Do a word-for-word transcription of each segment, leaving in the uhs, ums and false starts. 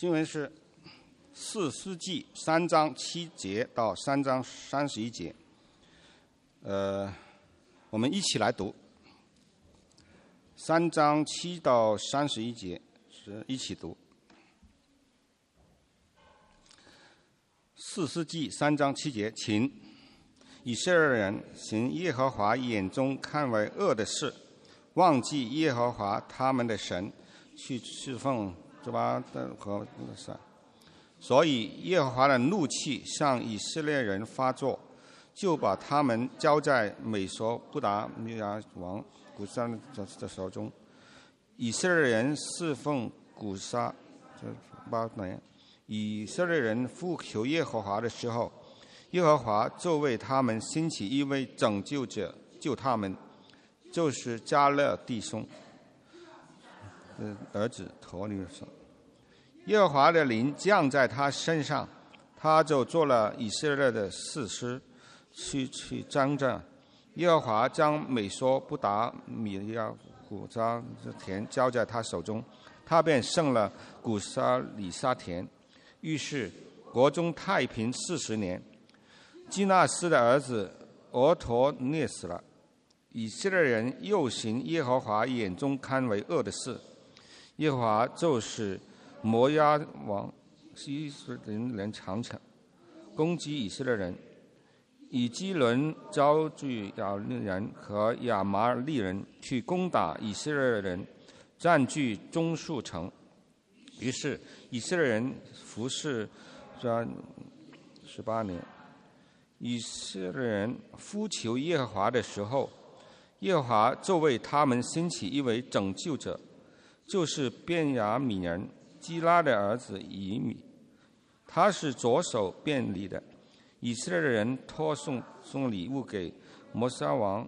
经文是四世纪三章七节到三章三十一节。呃，我们一起来读。三章七到三十一节是一起读。四世纪三章七节，请以色列人行耶和华眼中看为恶的事，忘记耶和华他们的神，去侍奉这巴的和神。所以耶和华的怒气向以色列人发作，就把他们交在美索不达米亚王古撒的手中。以色列人侍奉古撒这八年，以色列人呼求耶和华的时候，耶和华就为他们兴起一位拯救者，救他们，就是迦勒弟兄的儿子陀尼说。耶和华的灵降在他身上，他就做了以色列的士师，去去征战。耶和华将美索不达米亚古撒田交在他手中，他便胜了古撒里撒田。于是国中太平四十年。基纳斯的儿子俄陀涅死了。以色列人又行耶和华眼中看为恶的事，耶和华就是摩押王西斯人人常常攻击以色列人，以基伦招聚亚利人和亚麻利人去攻打以色列人，占据中数城。于是以色列人服侍这十八年。以色列人呼求耶和华的时候，耶和华就为他们兴起一位拯救者，就是便雅悯人基拉的儿子以米，他是左手便利的。以色列人托送送礼物给摩沙王，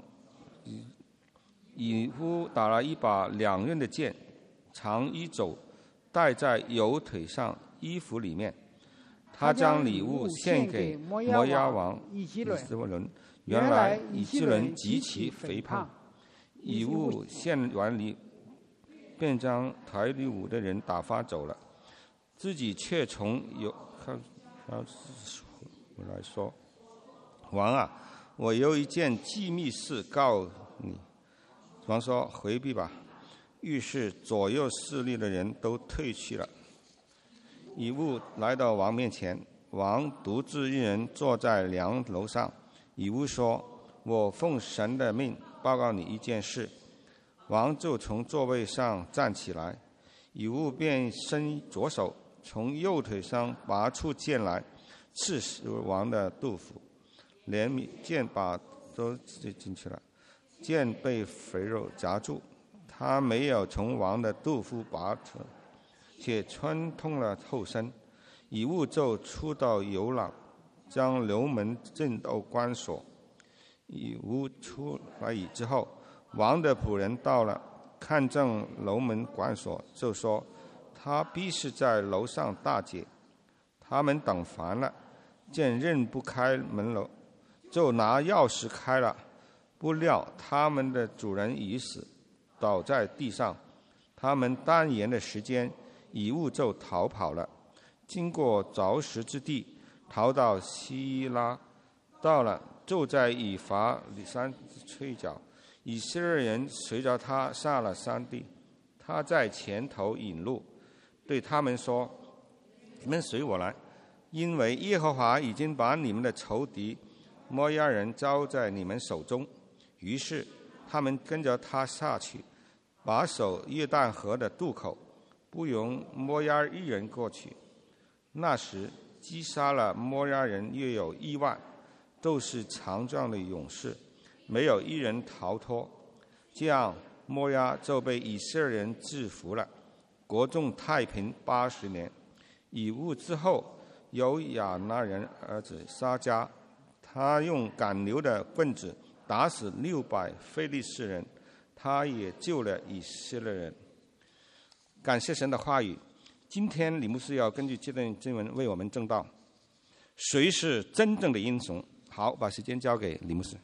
以乌打了一把两刃的剑，长一肘，戴在右腿上衣服里面。他将礼物献给摩押王以基伦。原来以基伦极其肥胖，以物献完礼，便将台里舞的人打发走了，自己却从有看来说：“王啊，我有一件机密事告你。”王说：“回避吧。”于是左右势力的人都退去了。以物来到王面前，王独自一人坐在梁楼上。以物说：“我奉神的命报告你一件事。”王就从座位上站起来，以物便伸左手，从右腿上拔出剑来，刺死王的肚腹，连剑把都进去了，剑被肥肉夹住，他没有从王的肚腹拔出，且穿通了后身。以物就出到游廊，将楼门正都关锁。以物出来以之后，王的仆人到了，看见楼门关锁，就说：“他必是在楼上大姐。”他们等烦了，见认不开门楼，就拿钥匙开了。不料他们的主人已死，倒在地上。他们单言的时间，以物就逃跑了，经过凿石之地，逃到希拉，到了就在以法里山吹角。以色列人随着他下了山地，他在前头引路，对他们说：“你们随我来，因为耶和华已经把你们的仇敌摩押人交在你们手中。”于是他们跟着他下去，把守约旦河的渡口，不容摩押一人过去。那时击杀了摩押人约有一万，都是强壮的勇士，没有一人逃脱。这样摩押就被以色列人制服了。国中太平八十年。以物之后有亚那人儿子撒迦，他用赶牛的棍子打死六百非利士人，他也救了以色列人。感谢神的话语。今天李牧师要根据这段经文为我们证道，谁是真正的英雄？好，把时间交给李牧师。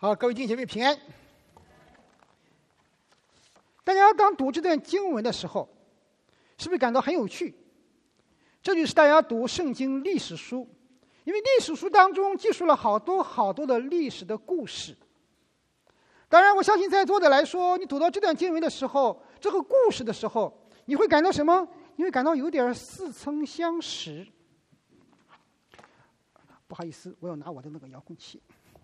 好，各位弟兄姐妹平安。大家当读这段经文的时候，是不是感到很有趣？这就是大家读圣经历史书，因为历史书当中记述了好多好多的历史的故事。当然，我相信在座的来说，你读到这段经文的时候，这个故事的时候，你会感到什么？你会感到有点似曾相识。不好意思，我要拿我的那个遥控器。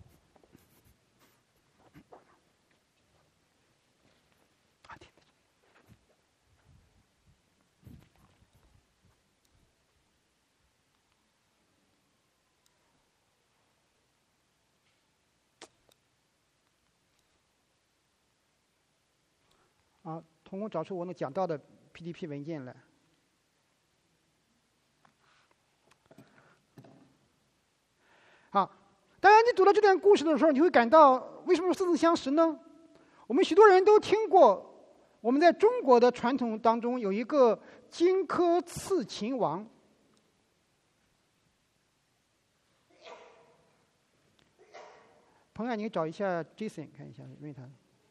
啊，同工找出我能讲到的 P D P 文件来。好，当然，你读到这段故事的时候，你会感到为什么似曾相识呢？我们许多人都听过，我们在中国的传统当中有一个荆轲刺秦王。朋友，你找一下 Jason 看一下，因为他。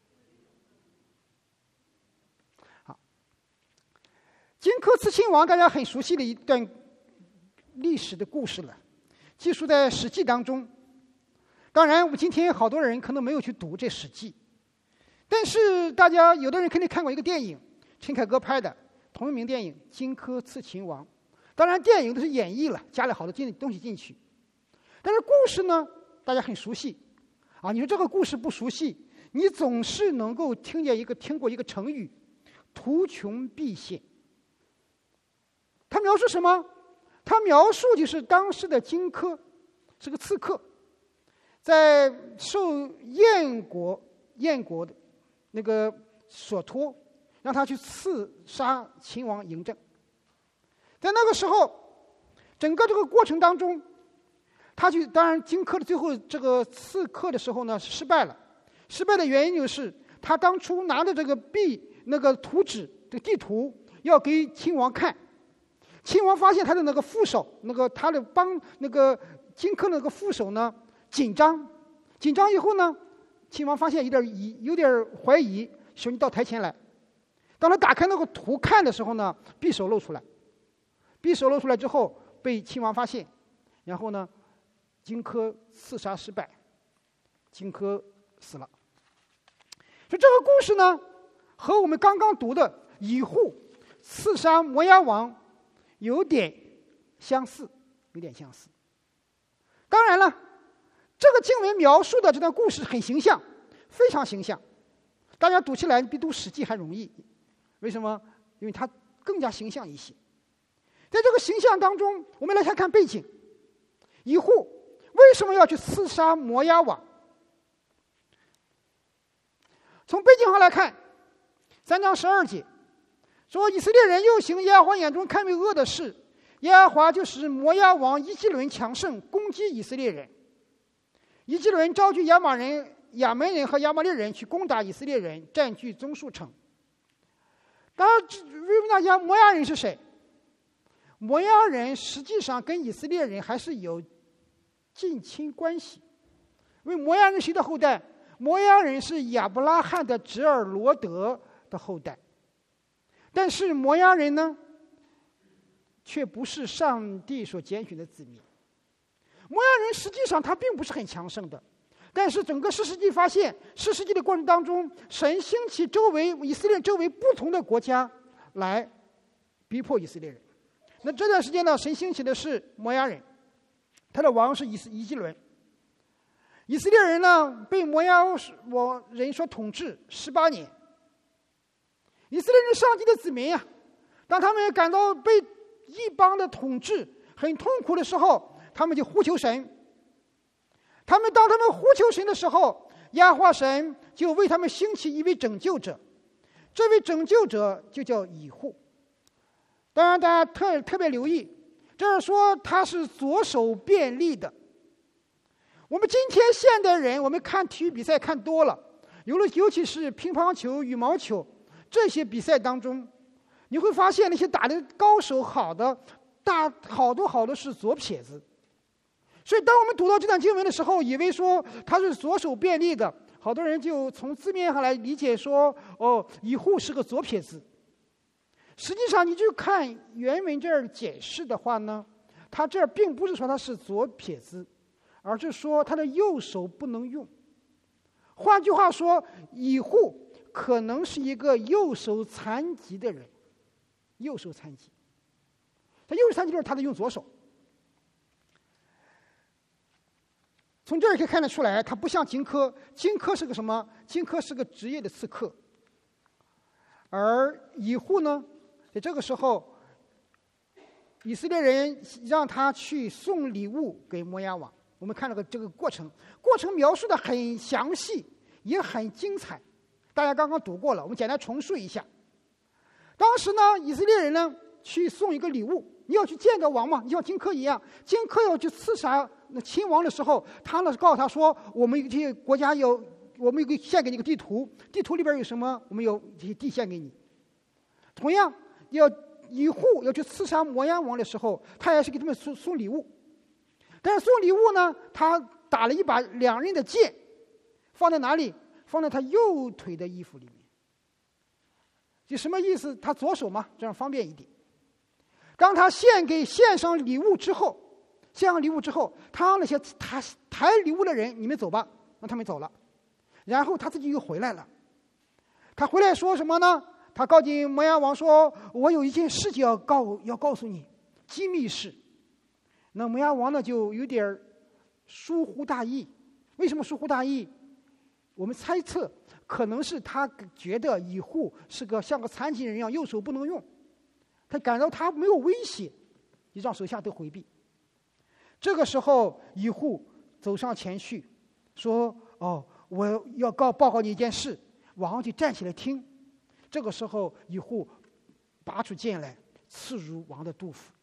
荆轲刺秦王，大家很熟悉的一段历史的故事了，记述在《史记》当中。当然，我们今天好多人可能没有去读这《史记》，但是大家有的人肯定看过一个电影，陈凯歌拍的同一名电影《荆轲刺秦王》。当然，电影都是演绎了，加了好多进东西进去。但是故事呢，大家很熟悉啊。你说这个故事不熟悉，你总是能够听见一个听过一个成语“图穷匕现”。他描述什么？他描述就是当时的荆轲是个刺客，在受燕国燕国的那个所托，让他去刺杀秦王嬴政。在那个时候，整个这个过程当中，他去当然荆轲的最后这个刺客的时候呢失败了。失败的原因就是他当初拿着这个匕那个图纸这个地图要给秦王看。秦王发现他的那个副手，那个他的帮那个荆轲那个副手呢紧张，紧张以后呢，秦王发现有点疑，有点怀疑，说你到台前来。当他打开那个图看的时候呢，匕首露出来，匕首露出来之后被秦王发现，然后呢，荆轲刺杀失败，荆轲死了。所以这个故事呢，和我们刚刚读的以户刺杀摩押王有点相似，有点相似。当然了，这个经文描述的这段故事很形象，非常形象，大家读起来比读《史记》还容易。为什么？因为它更加形象一些。在这个形象当中，我们来看看背景。以户为什么要去刺杀摩押王？从背景上来看，三章十二节说，以色列人又行耶和华眼中看为恶的事，耶和华就使摩押王伊基伦强盛，攻击以色列人。伊基伦招聚亚玛人、亚门人和亚玛力人去攻打以色列人，占据棕树城。当然，问大家摩押人是谁？摩押人实际上跟以色列人还是有近亲关系，因为摩押人谁的后代？摩押人是亚伯拉罕的侄儿罗德的后代。但是摩押人呢，却不是上帝所拣选的子民。摩押人实际上他并不是很强盛的，但是整个士师记发现，士师记的过程当中，神兴起周围以色列周围不同的国家来逼迫以色列人。那这段时间呢，神兴起的是摩押人，他的王是以伊基伦。以色列人呢，被摩押人所统治十八年。以色列人上帝的子民啊，当他们感到被异邦的统治很痛苦的时候，他们就呼求神。他们当他们呼求神的时候，耶和华神就为他们兴起一位拯救者，这位拯救者就叫以户。当然，大家特特别留意，这是说他是左手便利的。我们今天现代人，我们看体育比赛看多了，有了尤其是乒乓球、羽毛球这些比赛当中，你会发现那些打的高手好的，大好多好多是左撇子。 所以当我们读到这段经文的时候，以为说他是左手便利的，好多人就从字面上来理解说，哦，以户是个左撇子。实际上你就看原文这儿解释的话呢，他这儿并不是说他是左撇子，而是说他的右手不能用。换句话说，以户可能是一个右手残疾的人，右手残疾。他右手残疾就是他得用左手。从这儿可以看得出来，他不像荆轲，荆轲是个什么？荆轲是个职业的刺客，而以户呢，在这个时候，以色列人让他去送礼物给摩押王。我们看了个这个过程，过程描述的很详细，也很精彩。大家刚刚读过了，我们简单重述一下。当时呢，以色列人呢去送一个礼物，你要去见个王嘛，你像荆轲一样，荆轲要去刺杀那秦王的时候，他呢告诉他说，我们这些国家有，我们有个献给你一个地图，地图里边有什么，我们有这些地献给你。同样，要以户要去刺杀摩押王的时候，他也是给他们送送礼物。但是送礼物呢，他打了一把两刃的剑，放在哪里？放在他右腿的衣服里面。这什么意思？他左手嘛，这样方便一点。当他献给献上礼物之后，献上礼物之后，他让那些抬抬礼物的人，你们走吧，让他们走了。然后他自己又回来了。他回来说什么呢？他告诉摩押王说：“我有一件事情要告要告诉你，机密事。”那摩押王呢就有点疏忽大意。为什么疏忽大意？我们猜测可能是他觉得以户是个像个残疾人一样，右手不能用，他感到他没有威胁，就让手下都回避。这个时候以户走上前去说：“哦，我要告报告你一件事。”王就站起来听。这个时候以户拔出剑来，刺入王的肚腹。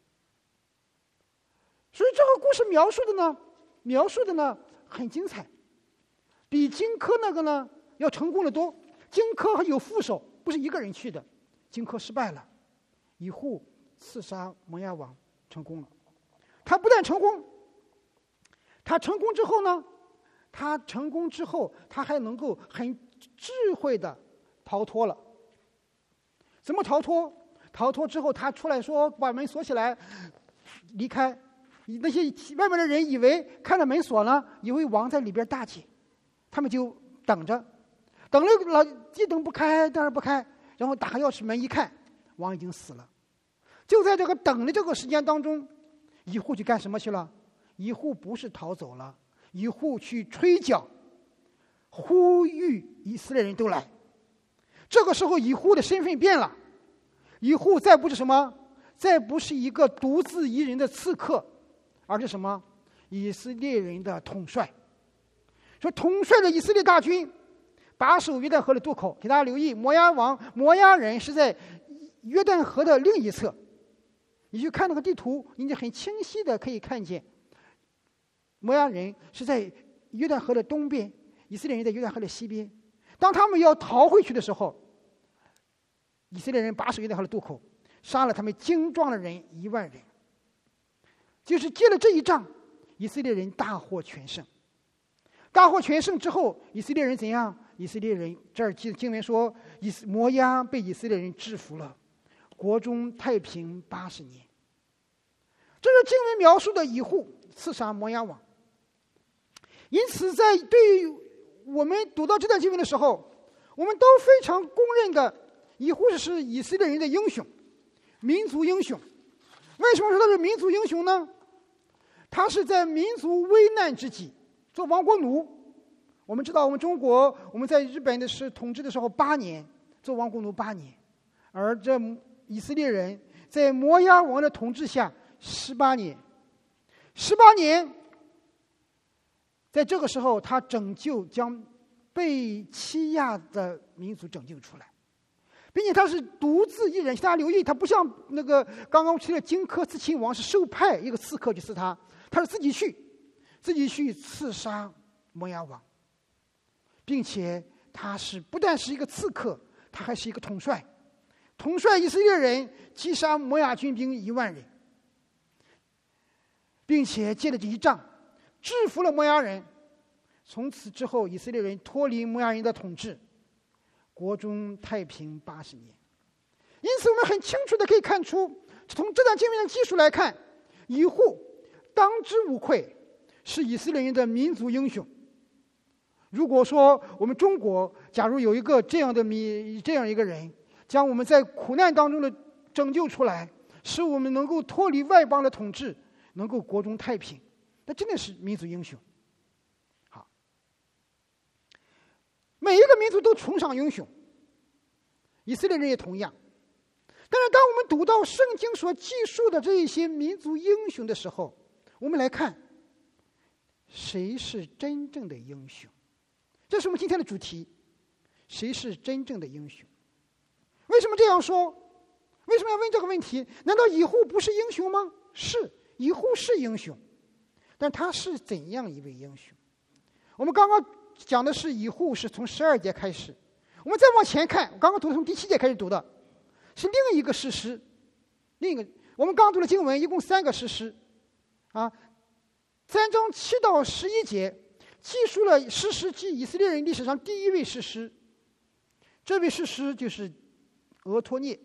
所以这个故事描述的呢，描述的呢很精彩，比荆轲那个呢要成功的多。荆轲还有副手，不是一个人去的，荆轲失败了，以户刺杀摩押王成功了。他不但成功，他成功之后呢，他成功之后，他还能够很智慧的逃脱了。怎么逃脱？逃脱之后，他出来说把门锁起来，离开。那些外面的人以为看到门锁了，以为王在里边大姐，他们就等着，等了老一等不开，当然不开，然后打开钥匙门一看，王已经死了。就在这个等的这个时间当中，以户去干什么去了？以户不是逃走了，以户去吹角，呼吁以色列人都来。这个时候以户的身份变了，以户再不是什么，再不是一个独自一人的刺客，而是什么？以色列人的统帅。说统帅的以色列大军把守约旦河的渡口。给大家留意，摩押王摩押人是在约旦河的另一侧。你去看那个地图，你就很清晰的可以看见，摩押人是在约旦河的东边，以色列人在约旦河的西边。当他们要逃回去的时候，以色列人把守约旦河的渡口，杀了他们精壮的人一万人。就是接了这一仗，以色列人大获全胜。大获全胜之后，以色列人怎样？以色列人这儿经文说，以摩押被以色列人制服了，国中太平八十年。这是经文描述的以户刺杀摩押王。因此，在对于我们读到这段经文的时候，我们都非常公认的，以户是以色列人的英雄，民族英雄。为什么说他是民族英雄呢？他是在民族危难之际做亡国奴。我们知道，我们中国我们在日本的是统治的时候八年，做亡国奴八年，而这以色列人在摩押王的统治下十八年，十八年，在这个时候他拯救将被欺压的民族拯救出来。并且他是独自一人，大家留意，他不像那个刚刚提的荆轲刺秦王是受派一个刺客去刺他，他是自己去，自己去刺杀摩押王，并且他是不但是一个刺客，他还是一个统帅，统帅以色列人击杀摩押军兵一万人，并且借着这一仗制服了摩押人。从此之后，以色列人脱离摩押人的统治，国中太平八十年。因此，我们很清楚的可以看出，从这段经文的技术来看，以户当之无愧是以色列人的民族英雄。如果说我们中国假如有一个这样的民这样一个人，将我们在苦难当中的拯救出来，使我们能够脱离外邦的统治，能够国中太平，那真的是民族英雄。好，每一个民族都崇尚英雄，以色列人也同样。但是当我们读到圣经所记述的这一些民族英雄的时候，我们来看谁是真正的英雄。这是我们今天的主题，谁是真正的英雄。为什么这样说？为什么要问这个问题？难道以户不是英雄吗？是，以户是英雄，但他是怎样一位英雄？我们刚刚讲的是以户是从十二节开始，我们再往前看，我刚刚读的从第七节开始读的是另一个士师，另一个我们刚刚读的经文一共三个士师啊，三章七到十一节记述了士师记以色列人历史上第一位士师，这位士师就是俄托涅。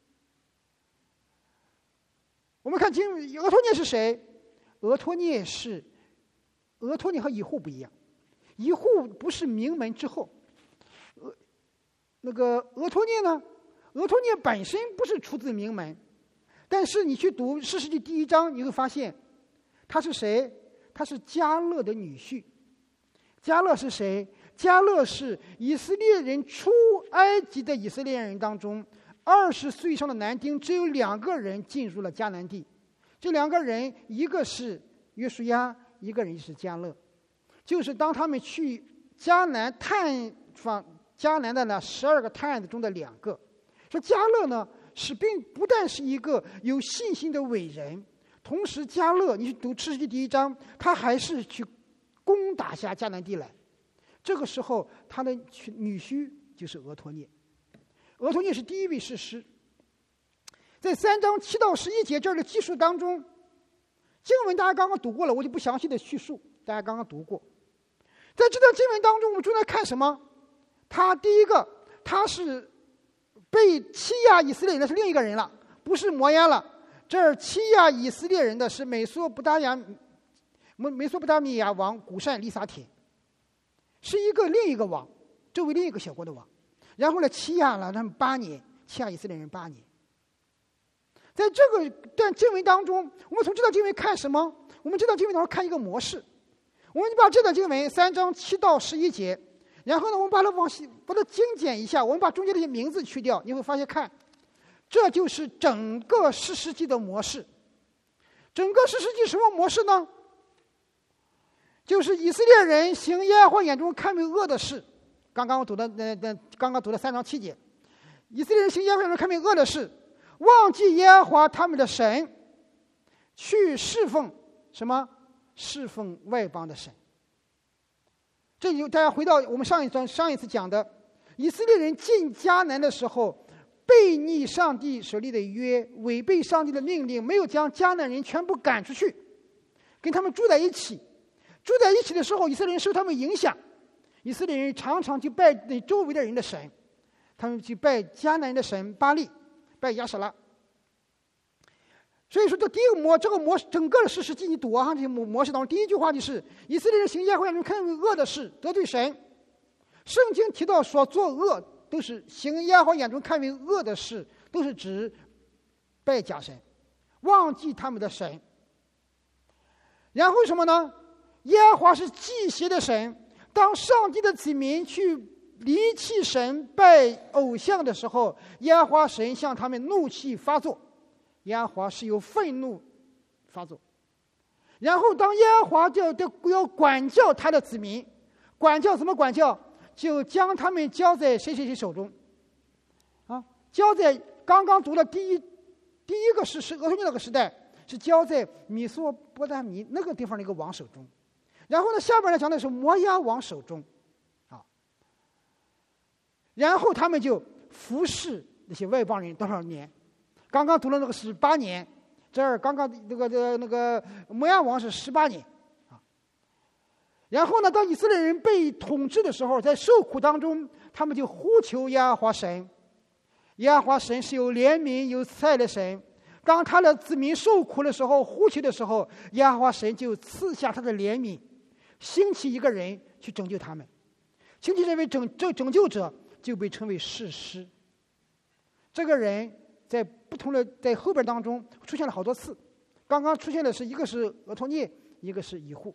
我们看经俄托涅是谁？俄托涅是俄托涅和以户不一样，以户不是名门之后，俄那个俄托涅呢？俄托涅本身不是出自名门，但是你去读士师记第一章，你会发现他是谁？他是迦勒的女婿。迦勒是谁？迦勒是以色列人出埃及的以色列人当中，二十岁以上的男丁只有两个人进入了迦南地。这两个人，一个是约书亚，一个人是迦勒。就是当他们去迦南探访迦南的那十二个探子中的两个。说迦勒呢，是并不但是一个有信心的伟人，同时迦勒，你去读士师记第一章，他还是去攻打下迦南地来。这个时候，他的女婿就是俄托涅。俄托涅是第一位士师。在三章七到十一节这儿的记述当中，经文大家刚刚读过了，我就不详细的叙述，大家刚刚读过。在这段经文当中，我们正在看什么？他第一个，他是被欺压以色列人的是另一个人了，不是摩押了。这儿欺压以色列人的是美索不达亚美美索不达米亚王古善利撒铁，是一个另一个王，这位另一个小国的王。然后呢，欺压了他们八年，欺压以色列人八年。在这个段经文当中，我们从这段经文看什么？我们这段经文当中看一个模式。我们把这段经文三章七到十一节，然后呢，我们把它往把它精简一下，我们把中间这些名字去掉，你会发现，看，这就是整个士师记的模式。整个士师记什么模式呢？就是以色列人行耶和华眼中看为恶的事。刚刚我读的那那刚刚读的三章七节，以色列人行耶和华眼中看为恶的事，忘记耶和华他们的神，去侍奉什么？侍奉外邦的神。这就大家回到我们上一章上一次讲的，以色列人进迦南的时候，背逆上帝所立的约，违背上帝的命令，没有将迦南人全部赶出去，跟他们住在一起。住在一起的时候，以色列人受他们影响，以色列人常常去拜那周围的人的神，他们去拜迦南的神巴力，拜亚舍拉。所以说，这第一个模，这个模整个的士师记你读啊，这些模模式当中，第一句话就是以色列人行耶和华眼中看为恶的事，得罪神。圣经提到说做恶都是行耶和华眼中看为恶的事，都是指拜假神，忘记他们的神。然后什么呢？耶和华是忌邪的神，当上帝的子民去离弃神拜偶像的时候，耶和华神向他们怒气发作，耶和华是有愤怒发作。然后当耶和华就要管教他的子民，管教怎么管教？就将他们交在谁谁谁手中啊？交在刚刚读的第一第一个是是俄托涅那个时代，是交在米索波达米那个地方的一个王手中。然后呢，下边呢讲的是摩押王手中，啊，然后他们就服侍那些外邦人多少年？刚刚读了那个是八年，这儿刚刚那个那个那个摩押王是十八年，啊， 然后呢，当以色列人被统治的时候，在受苦当中，他们就呼求耶和华神。耶和华神是有怜悯有慈爱的神，当他的子民受苦的时候，呼求的时候，耶和华神就赐下他的怜悯，兴起一个人去拯救他们。兴起这位拯拯拯救者就被称为士师。这个人在不同的在后边当中出现了好多次，刚刚出现的是一个是俄托涅，一个是以户。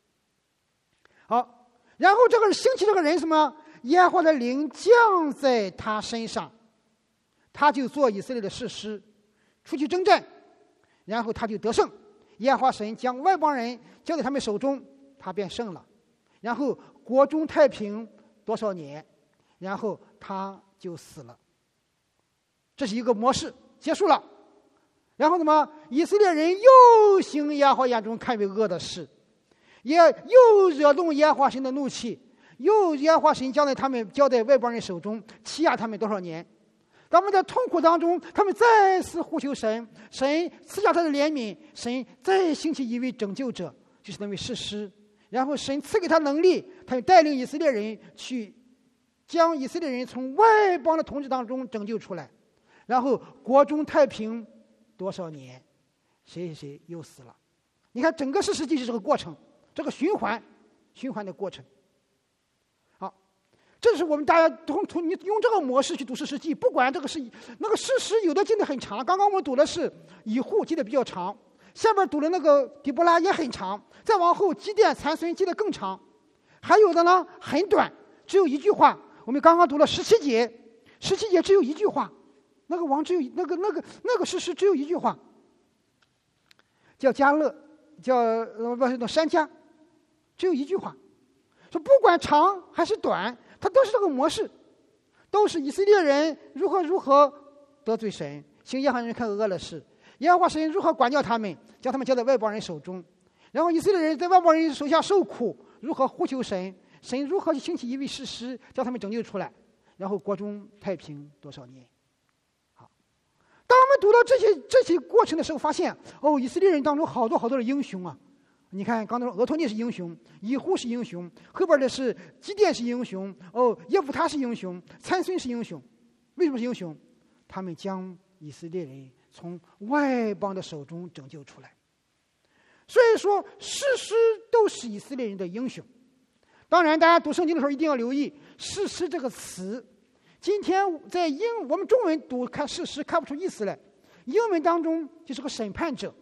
好，然后这个兴起这个人什么？耶和华的灵降在他身上，他就做以色列的士师，出去征战，然后他就得胜。耶和华神将外邦人交在他们手中，他便胜了。然后国中太平多少年，然后他就死了。这是一个模式，结束了。然后什么？以色列人又行耶和华眼中看为恶的事，也又惹动耶和华神的怒气，又耶和华神将在他们交在外邦人手中，欺压他们多少年。他们在痛苦当中，他们再次呼求神，神赐下他的怜悯，神再兴起一位拯救者，就是那位士师。然后神赐给他能力，他就带领以色列人去将以色列人从外邦的统治当中拯救出来。然后国中太平多少年，谁谁谁又死了。你看整个士师记是这个过程，这个循环循环的过程。好，这是我们大家从从你用这个模式去读士师记，不管这个是那个士师有的记得很长，刚刚我们读的是以户记得比较长，下边读的那个底波拉也很长，再往后基甸参孙记得更长，还有的呢很短，只有一句话。我们刚刚读了十七节，十七节只有一句话，那个王只有那个那个那个士师只有一句话，叫迦勒，叫呃不是山迦，只有一句话，说不管长还是短，它都是这个模式，都是以色列人如何如何得罪神，行耶和华人看恶的事，耶和华神如何管教他们，将他们交在外邦人手中，然后以色列人在外邦人手下受苦，如何呼求神，神如何去兴起一位士师将他们拯救出来，然后国中太平多少年。好，当我们读到这些这些过程的时候，发现哦，以色列人当中好多好多的英雄啊！你看，刚才俄托涅是英雄，以户是英雄，后边的是基甸是英雄，哦，耶夫他是英雄，参孙是英雄。为什么是英雄？他们将以色列人从外邦的手中拯救出来。所以说，士师都是以色列人的英雄。当然，大家读圣经的时候一定要留意“士师”这个词。今天在英我们中文读看士师看不出意思来，英文当中就是个审判者。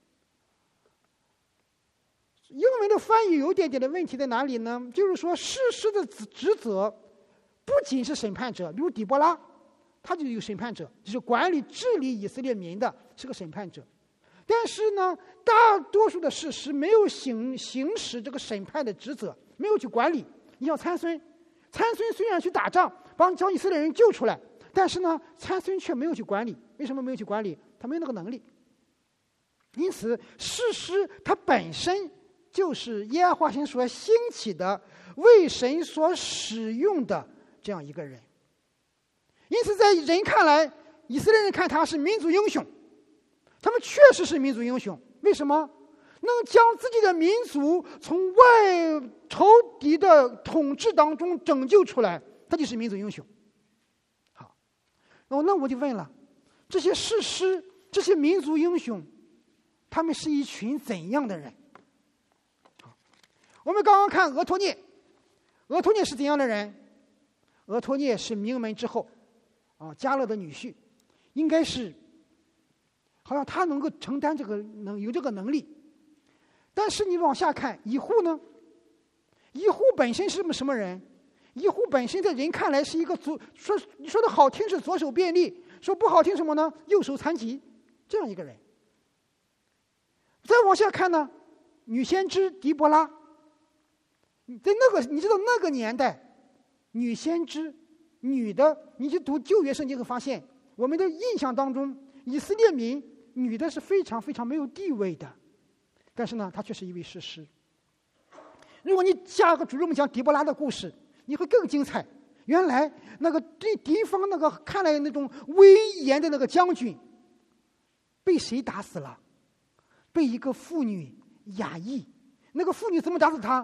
英文的翻译有点点的问题在哪里呢？就是说，士师的职责不仅是审判者，比如底波拉，他就是一个审判者，就是管理治理以色列民的，是个审判者。但是呢，大多数的士师没有行行使这个审判的职责，没有去管理。你像参孙，参孙虽然去打仗，帮将以色列人救出来，但是呢，参孙却没有去管理。为什么没有去管理？他没有那个能力。因此，士师他本身就是耶和华神所兴起的、为神所使用的这样一个人。因此，在人看来，以色列人看他是民族英雄，他们确实是民族英雄。为什么？能将自己的民族从外仇敌的统治当中拯救出来，他就是民族英雄。好，哦，那我就问了，这些士师、这些民族英雄，他们是一群怎样的人？好，我们刚刚看俄托涅，俄托涅是怎样的人？俄托涅是名门之后，啊，迦勒的女婿，应该是，好像他能够承担这个能有这个能力。但是你往下看，以户呢？以户本身是什么人？以户本身在人看来是一个左，说你说的好听是左手便利，说不好听什么呢？右手残疾，这样一个人。再往下看呢，女先知狄波拉，在那个你知道那个年代，女先知，女的，你去读旧约圣经会发现，我们的印象当中，以色列民女的是非常非常没有地位的。但是呢，他却是一位士师。如果你下个主任们讲狄波拉的故事，你会更精彩。原来那个对敌方那个看来那种威严的那个将军，被谁打死了？被一个妇女雅意。那个妇女怎么打死他？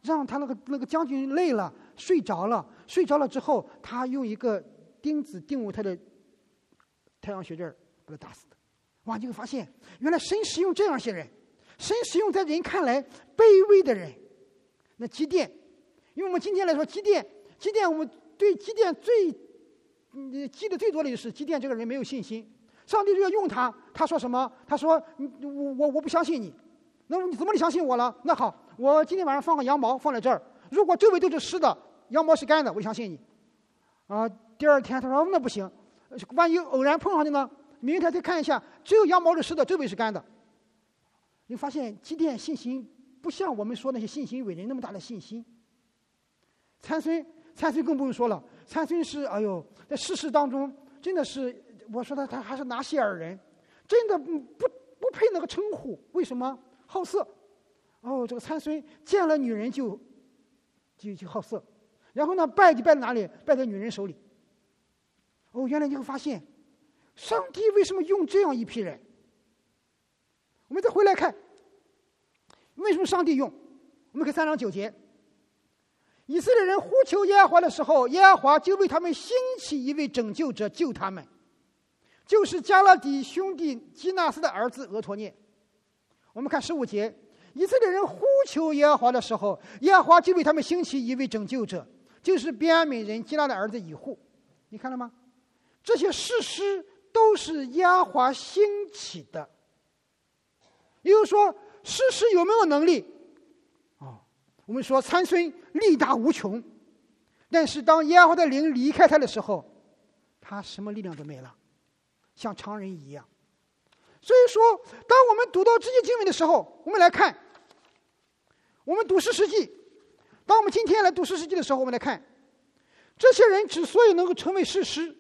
让他那个那个将军累了，睡着了。睡着了之后，他用一个钉子钉入他的太阳穴这儿，把他打死的。哇！你会发现，原来神使用这样些人，神使用在人看来卑微的人。那基甸，因为我们今天来说，基甸，基甸，我们对基甸最嗯记得最多的就是基甸这个人没有信心。上帝就要用他，他说什么？他说：“我我我不相信你。那么你怎么你相信我了？那好，我今天晚上放个羊毛放在这儿，如果周围都是湿的，羊毛是干的，我相信你。啊，第二天他说那不行，万一偶然碰上的呢？明天再看一下，只有羊毛是湿的，周围是干的。你发现基甸信心不像我们说那些信心伟人那么大的信心。参孙，参孙更不用说了，参孙是哎呦，在世事当中真的是。”我说他他还是拿西尔人，真的不不不配那个称呼。为什么？好色。哦，这个参孙见了女人就就就好色，然后呢拜就拜在哪里？拜在女人手里。哦，原来你会发现，上帝为什么用这样一批人？我们再回来看，为什么上帝用？我们看三章九节，以色列人呼求耶和华的时候，耶和华就为他们兴起一位拯救者救他们。就是加勒底兄弟基纳斯的儿子俄陀聶。我们看十五节，以色列人呼求耶和华的时候，耶和华就为他们兴起一位拯救者，就是便雅悯人基拉的儿子以户。你看了吗？这些事实都是耶和华兴起的。也就是说，事实有没有能力？哦，我们说参孙力大无穷，但是当耶和华的灵离开他的时候，他什么力量都没了。像常人一样。所以说，当我们读到这些经文的时候，我们来看，我们读士师记，当我们今天来读士师记的时候，我们来看，这些人之所以能够成为士师，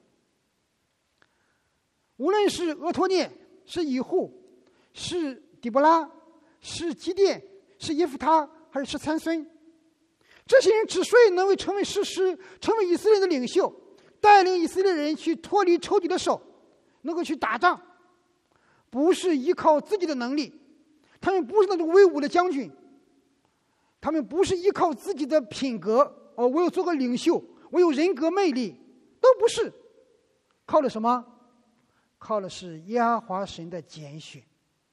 无论是俄陀聶，是以户，是底波拉，是基甸，是耶夫他，还是是参孙，这些人之所以能够成为士师，成为以色列的领袖，带领以色列人去脱离仇敌的手，能够去打仗，不是依靠自己的能力，他们不是那种威武的将军，他们不是依靠自己的品格，哦，我有做个领袖，我有人格魅力，都不是，靠的什么？靠的是耶和华神的拣选。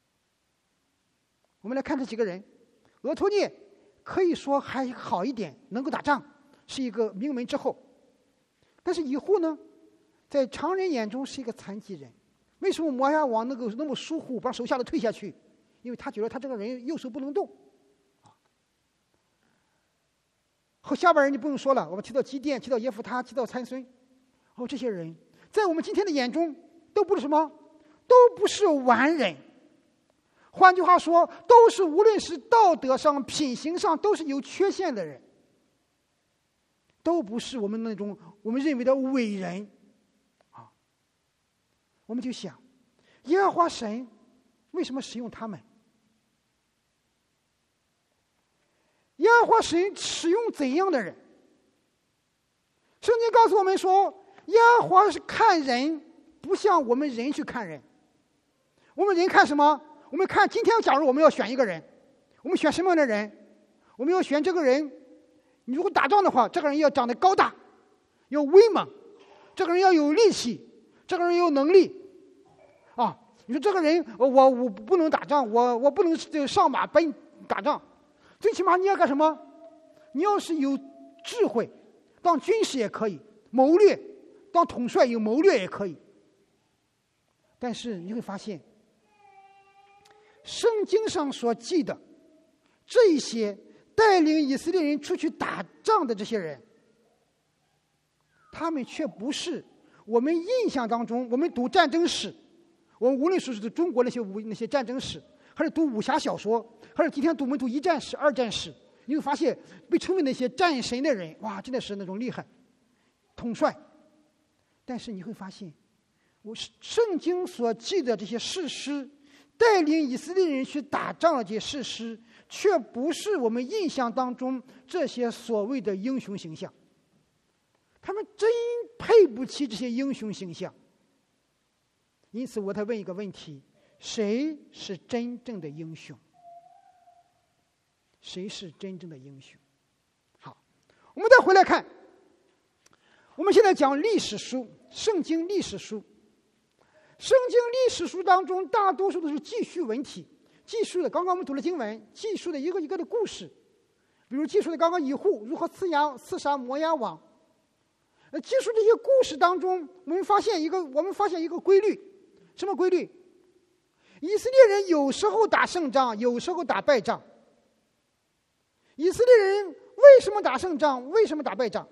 我们来看这几个人，俄陀聶可以说还好一点，能够打仗，是一个名门之后，但是以户呢，在常人眼中是一个残疾人。为什么摩押王能够那么疏忽，把手下的退下去？因为他觉得他这个人右手不能动。和下边人就不用说了，我们提到基甸，提到耶夫他，提到参孙，哦，这些人在我们今天的眼中都不是什么，都不是完人。换句话说，都是无论是道德上、品行上都是有缺陷的人，都不是我们那种我们认为的伟人。啊，我们就想，耶和华神为什么使用他们？耶和华神使用怎样的人？圣经告诉我们说，耶和华是看人，不像我们人去看人。我们人看什么？我们看今天，假如我们要选一个人，我们选什么样的人？我们要选这个人，你如果打仗的话，这个人要长得高大，要威猛，这个人要有力气，这个人有能力。啊，你说这个人，我我不能打仗，我我不能上马奔打仗。最起码你要干什么？你要是有智慧，当军师也可以，谋略，当统帅有谋略也可以。但是你会发现，圣经上所记的这一些带领以色列人出去打仗的这些人，他们却不是我们印象当中，我们读战争史，我们无论是中国那些武那些战争史，还是读武侠小说，还是今天读我们读一战史、二战史，你会发现被称为那些战神的人，哇，真的是那种厉害统帅。但是你会发现，我圣经所记的这些士师，带领以色列人去打仗的这些士师，却不是我们印象当中这些所谓的英雄形象。他们真配不起这些英雄形象。因此，我再问一个问题：谁是真正的英雄？ 谁是真正的英雄。好，我们再回来看，我们现在讲历史书，圣经历史书。圣经历史书当中，大多数都是记叙文体，记述的刚刚我们读了经文，记述的一个一个的故事。比如记述的刚刚以户如何刺牙刺杀摩押王。呃，记述这些故事当中，我们发现一个我们发现一个规律，什么规律？以色列人有时候打胜仗，有时候打败仗。以色列人为什么打胜仗？为什么打败仗？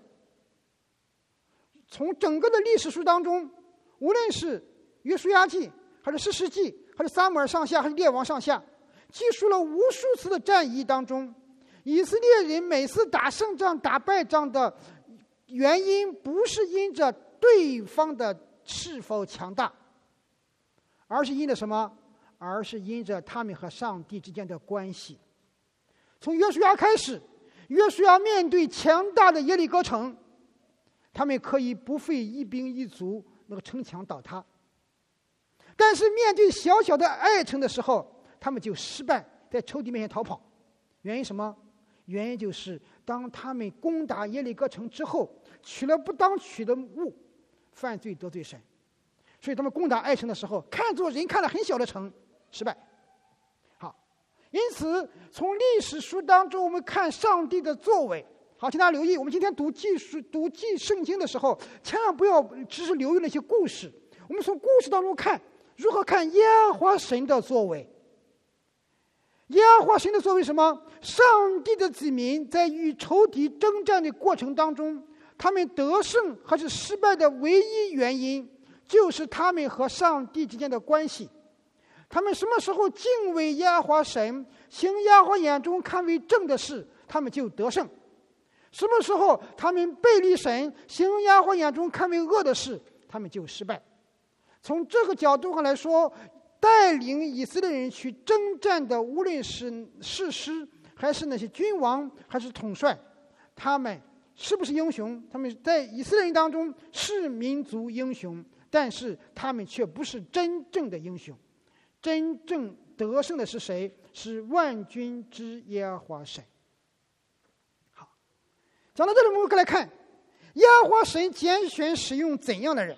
从整个的历史书当中，无论是约书亚记，还是士师记，还是撒母耳上下，还是列王上下，记述了无数次的战役当中，以色列人每次打胜仗、打败仗的原因，不是因着对方的是否强大，而是因着什么？而是因着他们和上帝之间的关系。从约书亚开始，约书亚面对强大的耶利哥城，他们可以不费一兵一卒，那个城墙倒塌。但是面对小小的爱城的时候，他们就失败，在仇敌面前逃跑。原因什么？原因就是当他们攻打耶利哥城之后，取了不当取的物，犯罪得罪神。所以他们攻打爱城的时候，看作人看了很小的城，失败。好，因此从历史书当中我们看上帝的作为。好，请大家留意，我们今天读记书、读记圣经的时候，千万不要只是留意那些故事，我们从故事当中看如何看耶和华神的作为。耶和华神的作为什么？上帝的子民在与仇敌征战的过程当中，他们得胜还是失败的唯一原因，就是他们和上帝之间的关系。他们什么时候敬畏耶和华神，行耶和华眼中看为正的事，他们就得胜；什么时候他们背离神，行耶和华眼中看为恶的事，他们就失败。从这个角度上来说，带领以色列人去征战的，无论是士师，还是那些君王，还是统帅，他们是不是英雄？他们在以色列人当中是民族英雄，但是他们却不是真正的英雄。真正得胜的是谁？是万军之耶和华神。好，讲到这里，我们来看耶和华神拣选使用怎样的人。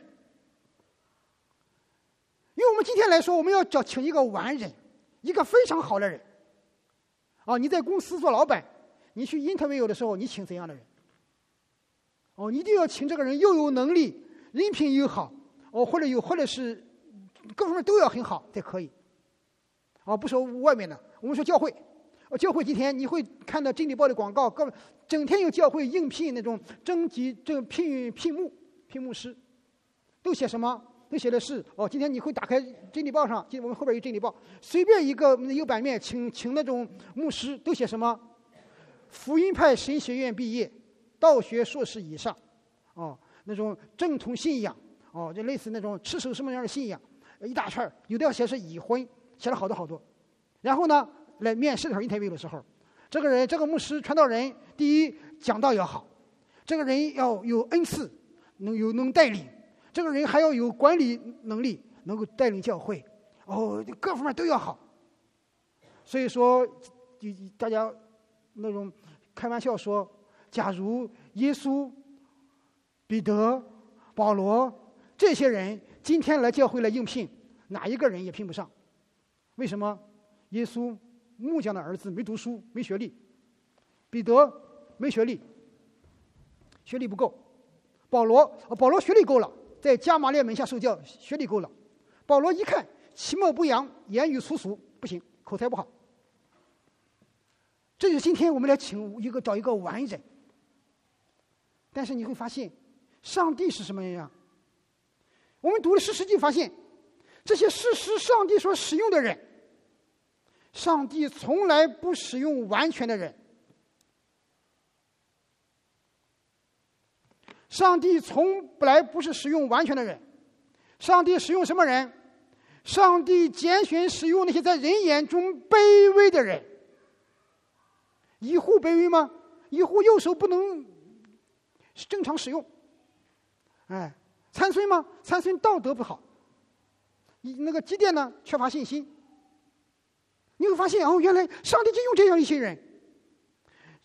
因为我们今天来说，我们要找请一个完人，一个非常好的人。啊，你在公司做老板，你去 interview 的时候，你请怎样的人？哦，你一定要请这个人又有能力，人品又好，哦，或者有或者是各方面都要很好才可以。啊，不说外面的，我们说教会。哦，教会今天你会看到真理报的广告，各整天有教会应聘那种征集这聘聘牧聘牧师，都写什么？都写的是哦，今天你会打开真理报上，今我们后边有真理报，随便一个一个版面，请请那种牧师都写什么？福音派神学院毕业，道学硕士以上，哦，那种正统信仰，哦，就类似那种持守什么样的信仰，一大串，有的要写是已婚，写了好多好多。然后呢，来面试的时候 interview 的时候，这个人这个牧师传道人，第一讲道要好，这个人要有恩赐，能有能带领。这个人还要有管理能力，能够带领教会，哦，各方面都要好。所以说，大家那种开玩笑说，假如耶稣、彼得、保罗这些人今天来教会来应聘，哪一个人也聘不上。为什么？耶稣木匠的儿子，没读书，没学历；彼得没学历，学历不够；保罗，保罗学历够了。在加马列门下受教，学历够了。保罗一看其貌不扬，言语粗俗，不行，口才不好。这就是今天我们来请一个找一个完人。但是你会发现，上帝是什么样？我们读了士师记，发现这些士师上帝所使用的人，上帝从来不使用完全的人。上帝从来不是使用完全的人，上帝使用什么人？上帝拣选使用那些在人眼中卑微的人。以户卑微吗？以户右手不能正常使用。哎，参孙吗？参孙道德不好。那个基甸呢？缺乏信心。你会发现哦，原来上帝就用这样一些人。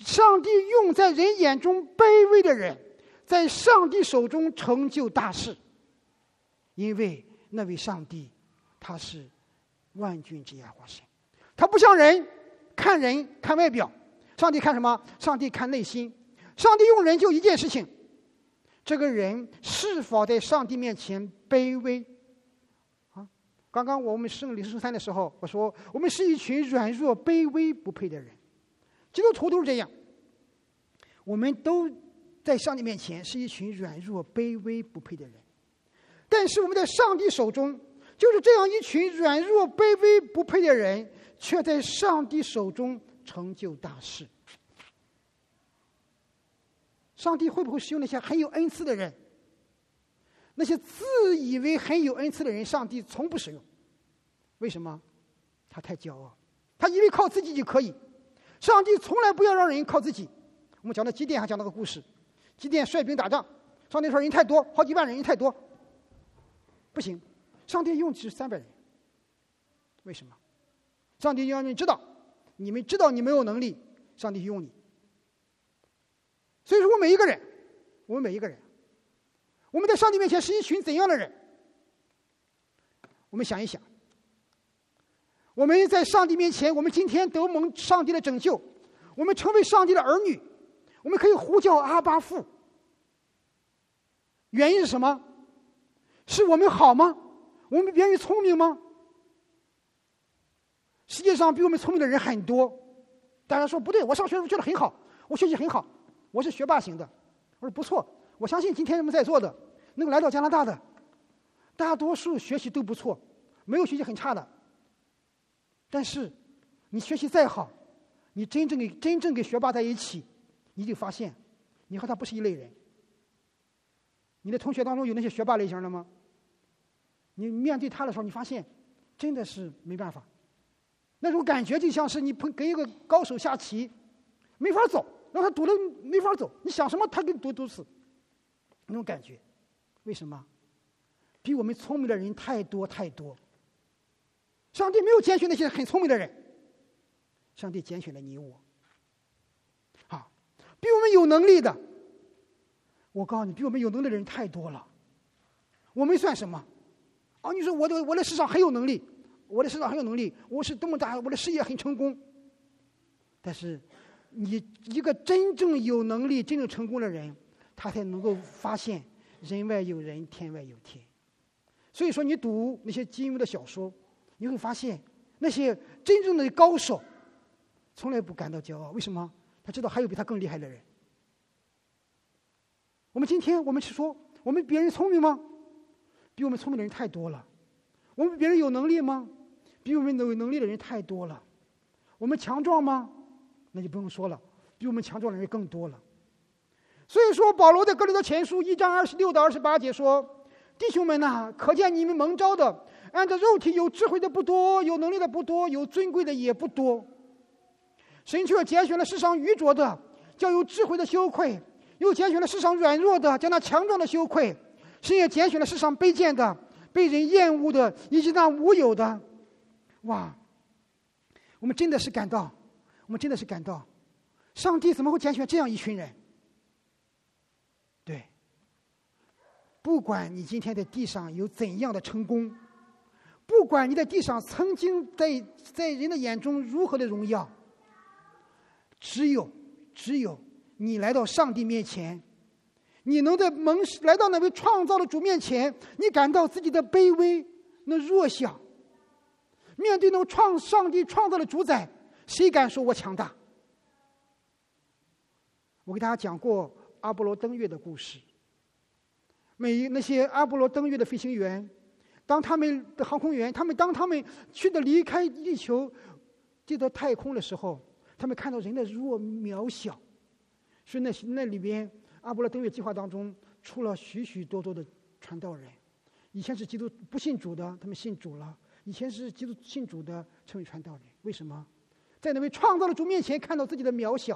上帝用在人眼中卑微的人，在上帝手中成就大事。因为那位上帝他是万军之耶和华神，他不像人看人看外表，上帝看什么？上帝看内心。上帝用人就一件事情，这个人是否在上帝面前卑微啊？刚刚我们圣礼圣餐的时候，我说我们是一群软弱卑微不配的人，基督徒都是这样，我们都在上帝面前是一群软弱卑微不配的人，但是我们在上帝手中就是这样一群软弱卑微不配的人，却在上帝手中成就大事。上帝会不会使用那些很有恩赐的人？那些自以为很有恩赐的人，上帝从不使用。为什么？他太骄傲，他以为靠自己就可以。上帝从来不要让人靠自己。我们讲到基甸还讲到个故事，基甸率兵打仗，上帝说人太多，好几万人，人太多，不行，上帝用只三百人。为什么？上帝让你知道，你们知道你没有能力，上帝用你。所以说我们每一个人，我们每一个人，我们在上帝面前是一群怎样的人？我们想一想，我们在上帝面前，我们今天得蒙上帝的拯救，我们成为上帝的儿女，我们可以呼叫阿爸父。原因是什么？是我们好吗？我们比别人聪明吗？世界上比我们聪明的人很多。大家说不对，我上学觉得很好，我学习很好，我是学霸型的。我说不错，我相信今天我们在座的能够来到加拿大的，大多数学习都不错，没有学习很差的。但是你学习再好，你真正跟真正跟学霸在一起，你就发现你和他不是一类人。你的同学当中有那些学霸类型的吗？你面对他的时候，你发现真的是没办法，那种感觉就像是你跟一个高手下棋，没法走，让他赌了没法走，你想什么他给你赌赌死，那种感觉。为什么？比我们聪明的人太多太多。上帝没有拣选那些很聪明的人，上帝拣选了你我。好，比我们有能力的，我告诉你，比我们有能力的人太多了。我们算什么？啊，你说我的我的世上很有能力，我的世上很有能力，我是多么大，我的事业很成功。但是，你一个真正有能力、真正成功的人，他才能够发现人外有人，天外有天。所以说，你读那些金庸的小说，你会发现那些真正的高手，从来不感到骄傲。为什么？他知道还有比他更厉害的人。我们今天我们是说，我们比别人聪明吗？比我们聪明的人太多了。我们比别人有能力吗？比我们有能力的人太多了。我们强壮吗？那就不用说了，比我们强壮的人更多了。所以说，保罗在哥林多前书一章二十六到二十八节说：“弟兄们呐、啊，可见你们蒙召的，按照肉体有智慧的不多，有能力的不多，有尊贵的也不多。神却拣选了世上愚拙的，叫有智慧的羞愧；又拣选了世上软弱的，叫那强壮的羞愧。神也拣选了世上卑贱的、被人厌恶的，以及那无有的。”哇！我们真的是感到，我们真的是感到，上帝怎么会拣选这样一群人？对，不管你今天在地上有怎样的成功，不管你在地上曾经在在人的眼中如何的荣耀，只有只有你来到上帝面前，你能在蒙来到那位创造的主面前，你感到自己的卑微、那弱小。面对那个创上帝创造的主宰，谁敢说我强大？我给大家讲过阿波罗登月的故事。每那些阿波罗登月的飞行员，当他们的航空员，他们当他们去的离开地球，进到太空的时候，他们看到人的弱渺小，所以那那里边阿波罗登月计划当中出了许许多多的传道人。以前是基督不信主的，他们信主了；以前是基督信主的，成为传道人。为什么？在那位创造的主面前看到自己的渺小。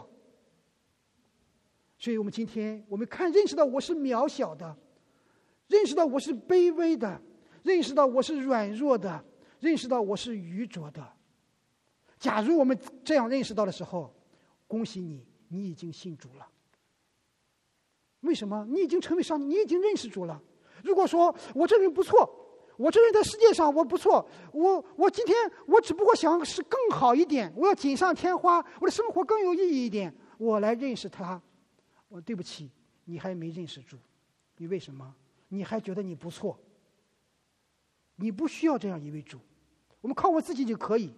所以我们今天我们看认识到我是渺小的，认识到我是卑微的，认识到我是软弱的，认识到我是愚拙的。假如我们这样认识到的时候，恭喜你， 你已经信主了。为什么？你已经成为上帝，你已经认识主了。如果说我这人不错，我这人在世界上我不错，我我今天我只不过想是更好一点，我要锦上添花，我的生活更有意义一点，我来认识他。我对不起，你还没认识主。你为什么？你还觉得你不错？你不需要这样一位主，我们靠我自己就可以。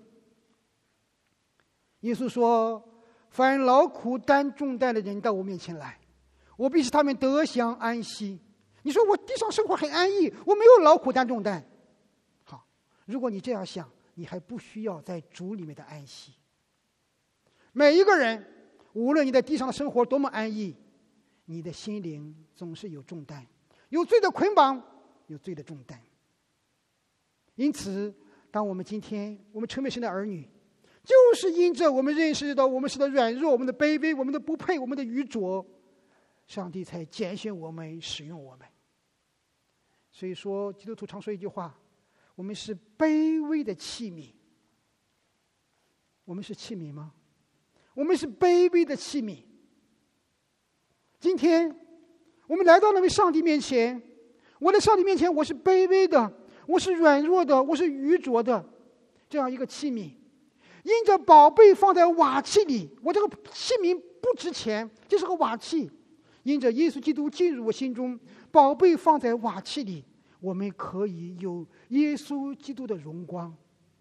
耶稣说：“凡劳苦担重担的人到我面前来，我必使他们得享安息。”你说我地上生活很安逸，我没有劳苦担重担。好，如果你这样想，你还不需要在主里面的安息。每一个人，无论你在地上的生活多么安逸，你的心灵总是有重担，有罪的捆绑，有罪的重担。因此，当我们今天我们成为神的儿女，就是因着我们认识到我们是的软弱，我们的卑微，我们的不配，我们的愚拙，上帝才拣选我们，使用我们。所以说，基督徒常说一句话：我们是卑微的器皿。我们是器皿吗？我们是卑微的器皿。今天我们来到那位上帝面前，我在上帝面前我是卑微的，我是软弱的，我是愚拙的，这样一个器皿。因着宝贝放在瓦器里，我这个器皿不值钱，这是个瓦器。因着耶稣基督进入我心中，宝贝放在瓦器里，我们可以有耶稣基督的荣光。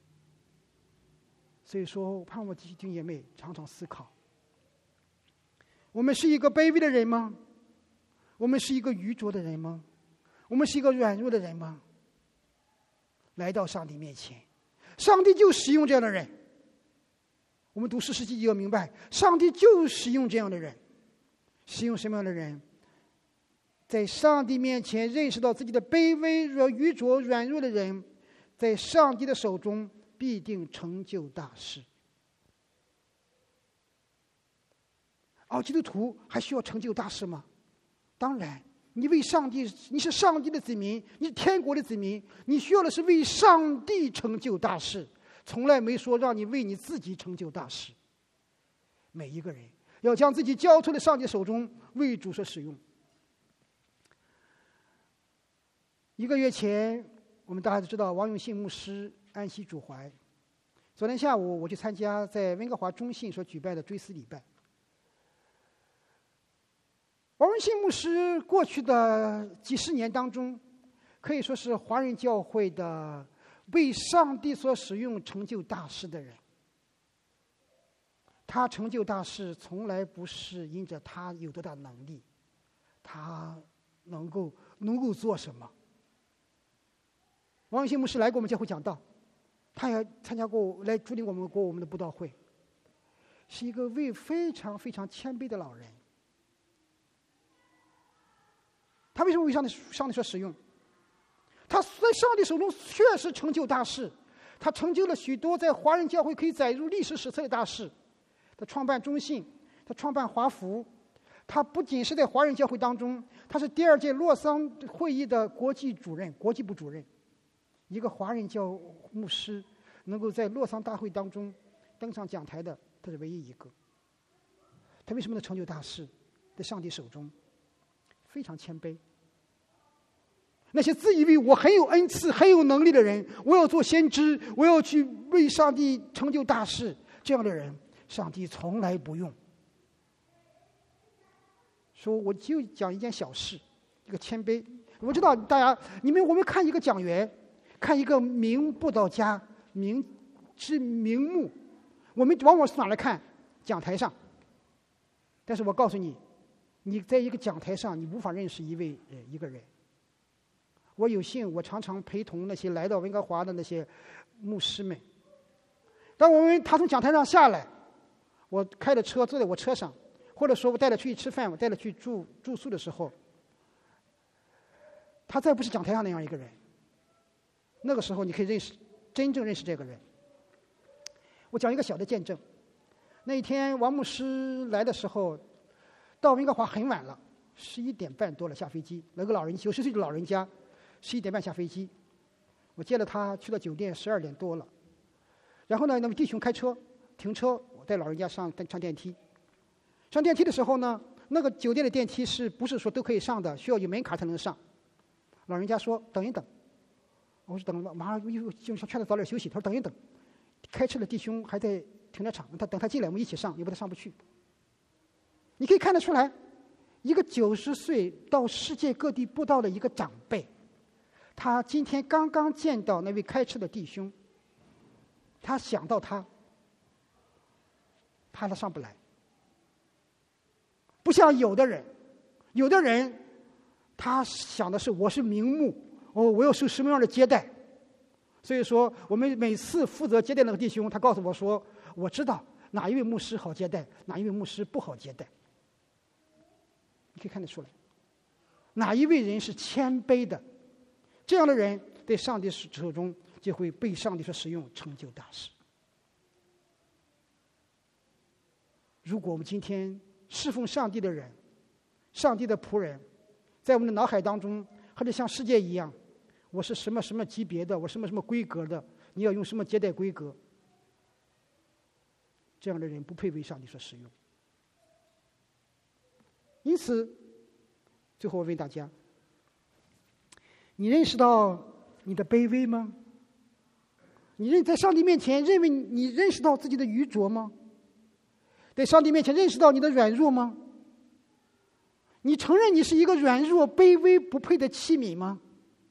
所以说，我盼望弟兄姐妹常常思考：我们是一个卑微的人吗？我们是一个愚拙的人吗？我们是一个软弱的人吗？来到上帝面前，上帝就使用这样的人。我们读士师记就要明白，上帝就使用这样的人。使用什么样的人？在上帝面前认识到自己的卑微、愚拙、软弱的人，在上帝的手中必定成就大事。哦，基督徒还需要成就大事吗？当然，你为上帝，你是上帝的子民，你是天国的子民，你需要的是为上帝成就大事，从来没说让你为你自己成就大事。每一个人要将自己交出在上帝手中，为主所使用。一个月前，我们大家都知道王永信牧师安息主怀。昨天下午，我去参加在温哥华中信所举办的追思礼拜。王永信牧师过去的几十年当中，可以说是华人教会的为上帝所使用、成就大事的人。他成就大事，从来不是因着他有多大能力，他能够能够做什么。王永信牧师来过我们教会讲道，他也参加过来主领我们过我们的布道会，是一个为非常非常谦卑的老人。他为什么为上帝上帝所使用？他在上帝手中确实成就大事，他成就了许多在华人教会可以载入历史史册的大事。他创办中信，他创办华福，他不仅是在华人教会当中，他是第二届洛桑会议的国际主任、国际部主任。一个华人教牧师能够在洛桑大会当中登上讲台的，他是唯一一个。他为什么能成就大事？在上帝手中，非常谦卑。那些自以为我很有恩赐、很有能力的人，我要做先知，我要去为上帝成就大事，这样的人，上帝从来不用。说我就讲一件小事，一个谦卑。我知道大家，你们我们看一个讲员，看一个名布道家，名是名目，我们往往是哪来看？讲台上。但是我告诉你，你在一个讲台上，你无法认识一位人一个人。我有幸，我常常陪同那些来到温哥华的那些牧师们。当我们他从讲台上下来，我开着车坐在我车上，或者说我带他出去吃饭，我带他去住住宿的时候，他再不是讲台上那样一个人。那个时候，你可以认识真正认识这个人。我讲一个小的见证。那一天，王牧师来的时候，到温哥华很晚了，十一点半多了下飞机。来个老人，九十岁的老人家，十一点半下飞机。我接了他去了酒店，十二点多了。然后呢，那位弟兄开车停车，我带老人家上上电梯。 上电梯的时候呢，那个酒店的电梯是不是说都可以上的？需要有门槛才能上。老人家说等一等，我说等了，马上又就劝他早点休息。他说等一等，开车的弟兄还在停车场，他等他进来我们一起上，要不他上不去。你可以看得出来，一个九十岁到世界各地布道的一个长辈，他今天刚刚见到那位开车的弟兄，他想到他，怕他上不来。不像有的人，有的人他想的是我是名目，哦，我要受什么样的接待。所以说我们每次负责接待那个弟兄，他告诉我说，我知道哪一位牧师好接待，哪一位牧师不好接待。你可以看得出来，哪一位人是谦卑的，这样的人在上帝手中就会被上帝所使用，成就大事。如果我们今天侍奉上帝的人，上帝的仆人，在我们的脑海当中，或者像世界一样，我是什么什么级别的，我什么什么规格的，你要用什么接待规格，这样的人不配为上帝所使用。因此，最后我问大家，你认识到你的卑微吗？你认在上帝面前认为你认识到自己的愚拙吗？在上帝面前认识到你的软弱吗？你承认你是一个软弱、卑微、不配的器皿吗？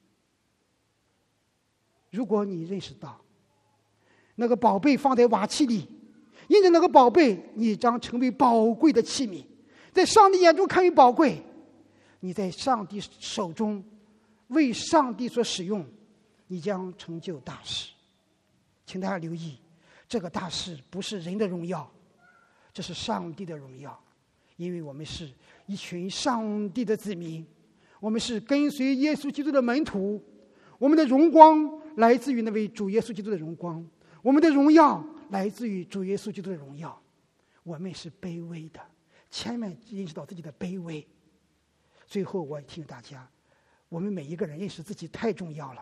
如果你认识到那个宝贝放在瓦器里，因着那个宝贝，你将成为宝贵的器皿，在上帝眼中看为宝贵，你在上帝手中为上帝所使用，你将成就大事。请大家留意，这个大事不是人的荣耀，这是上帝的荣耀，因为我们是一群上帝的子民，我们是跟随耶稣基督的门徒，我们的荣光来自于那位主耶稣基督的荣光，我们的荣耀来自于主耶稣基督的荣耀。我们是卑微的，千万认识到自己的卑微。最后我提醒大家，我们每一个人认识自己太重要了。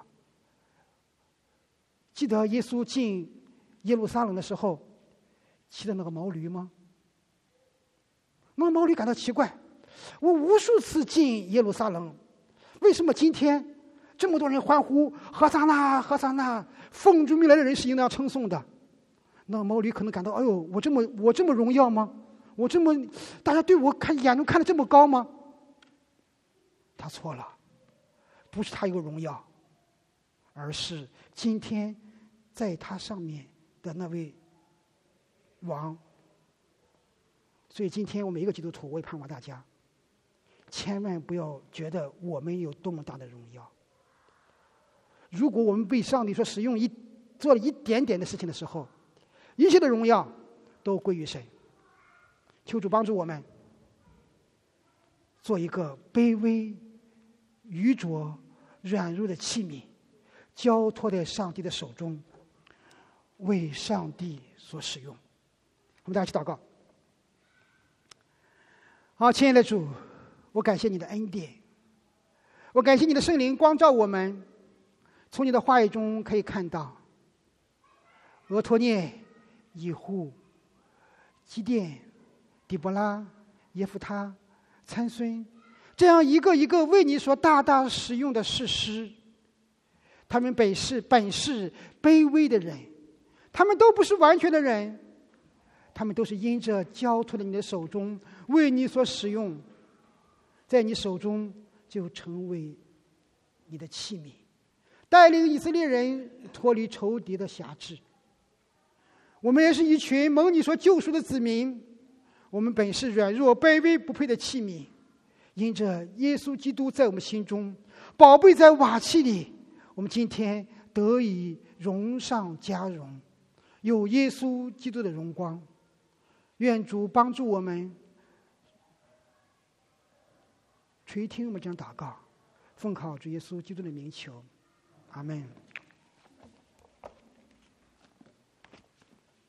记得耶稣进耶路撒冷的时候骑的那个毛驴吗？那个毛驴感到奇怪，我无数次进耶路撒冷，为什么今天这么多人欢呼何撒那何撒那，奉主名来的人是应当称颂的？那个毛驴可能感到，哎呦，我这么我这么荣耀吗？我这么大家对我看眼中看得这么高吗？他错了，不是他有荣耀，而是今天在他上面的那位王。所以今天我每一个基督徒，我也盼望大家千万不要觉得我们有多么大的荣耀。如果我们被上帝所使用一做了一点点的事情的时候，一切的荣耀都归于神。求主帮助我们做一个卑微、愚拙、软弱的器皿，交托在上帝的手中，为上帝所使用。我们大家一起祷告。好，亲爱的主，我感谢你的恩典，我感谢你的圣灵光照我们。从你的话语中可以看到，俄托涅、以户、基甸、底波拉、耶弗他、参孙，这样一个一个为你所大大使用的士师，他们本是本是卑微的人，他们都不是完全的人，他们都是因着交托在你的手中，为你所使用，在你手中就成为你的器皿，带领以色列人脱离仇敌的辖制。我们也是一群蒙你所救赎的子民，我们本是软弱卑微不配的器皿，因着耶稣基督在我们心中，宝贝在瓦器里，我们今天得以荣上加荣，有耶稣基督的荣光。愿主帮助我们垂听我们这样祷告，奉靠主耶稣基督的名求，阿们。